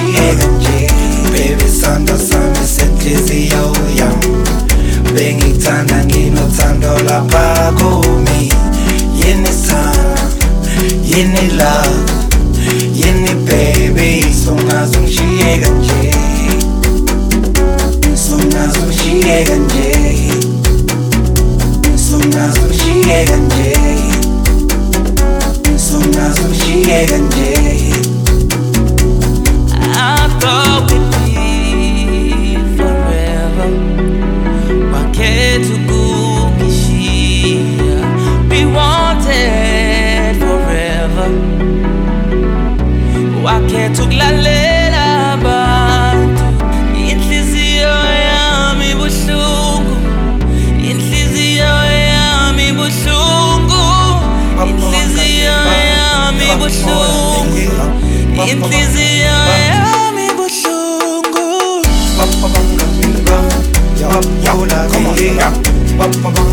ungishiyeka nje. Baby sanda sami senhliziyo yami, bengikuthanda nginothando lapha kumi. Yini sithanda, yini love, yini baby, songaze ungishiyeka nje, songaze ungishiyeka nje, songaze ungishiyeka nje, songaze ungishiyeka nje. I thought we'd be forever. Waketu kukishia, be wanted forever. Waketu kulalela abantu, inhliziyo yami buhlungu, inhliziyo yami buhlungu, inhliziyo yami buhlungu, inhliziyo yami buhlungu. Come on,